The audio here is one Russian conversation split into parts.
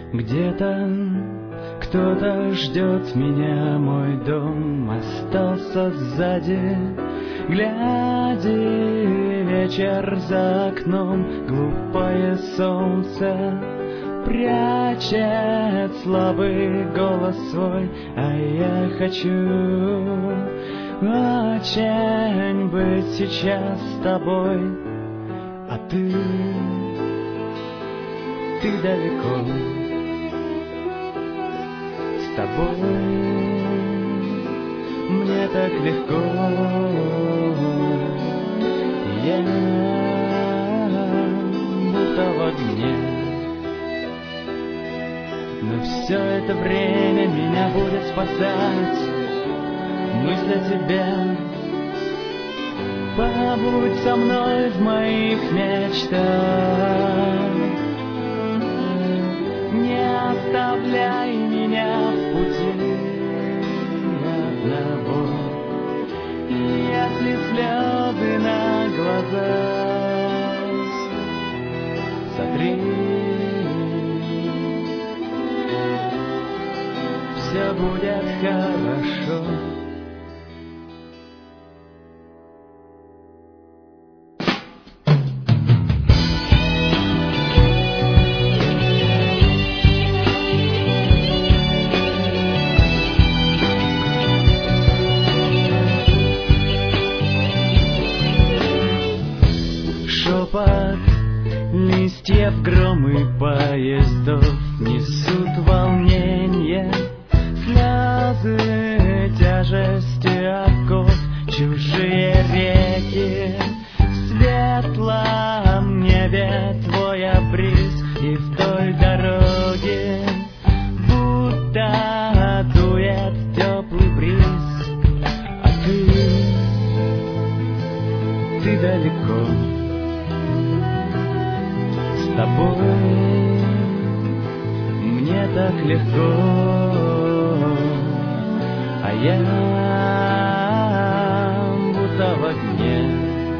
Где-то кто-то ждет меня, мой дом остался сзади. Гляди, вечер за окном, глупое солнце прячет слабый голос свой, а я хочу очень быть сейчас с тобой, а ты далеко. С тобой мне так легко, я будто в огне. Но все это время меня будет спасать мысль о тебе. Побудь со мной в моих мечтах, не оставляй меня в пути одного. И если слезы на глазах, сотри, все будет хорошо. Шепот листьев, громы поездов несут волнение, слезы, тяжести оков, чужие реки. В светлом небе твой обрис, и вдоль дороги будто дует теплый бриз, а ты далеко. С тобой мне так легко, а я будто в огне.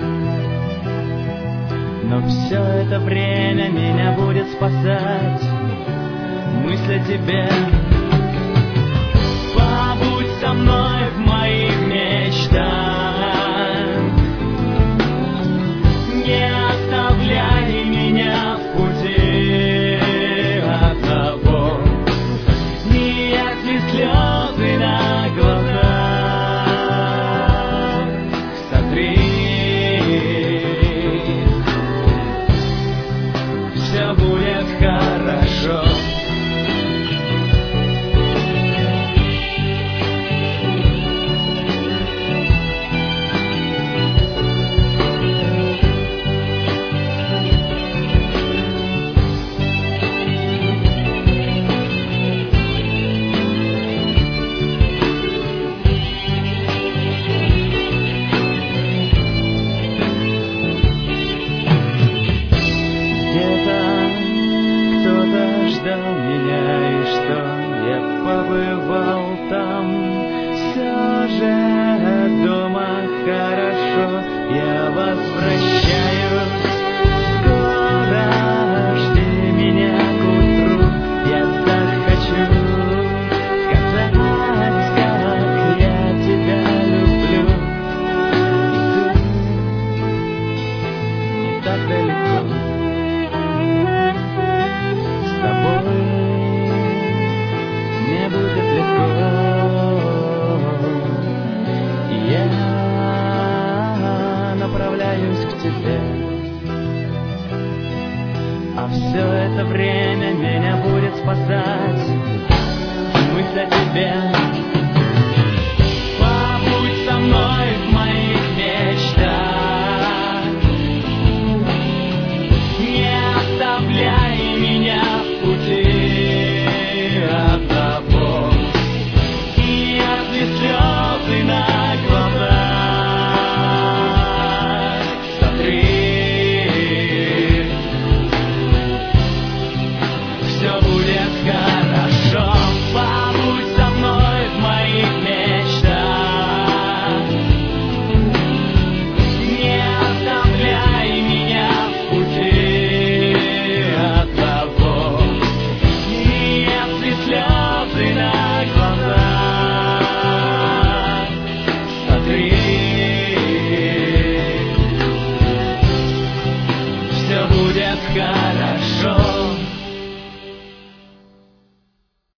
Но все это время меня будет спасать мысль о тебе. Побудь со мной в моих мечтах, не оставляй меня в пути одного. И если слезы на глазах, сотри, все будет хорошо. Побывал там, все же дома хорошо, я возвращаюсь. Скоро жди меня к утру, я так хочу сказать, как я тебя люблю. И ты не так далеко, с тобой мне будет легко, и я направляюсь к тебе. А все это время меня будет спасать мысль о тебе. Побудь со мной в моих мечтах, не оставляй меня в пути одного. И если слезы на глазах, сотри, все будет хорошо. Побудь со мной будет хорошо.